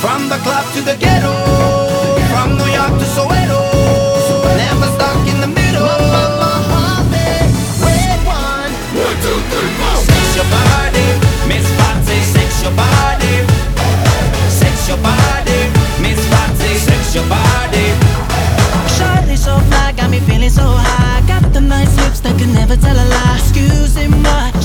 From the club to the ghetto, from New York to Soweto, never stuck in the middle. Red one. 1, 2, 3, 4. Sex your body, Miss Foxy, sex your body. Sex your body, Miss Foxy, sex your body. Shorty so fly, got me feeling so high. Got the nice lips that could never tell a lie. Excusez-moi,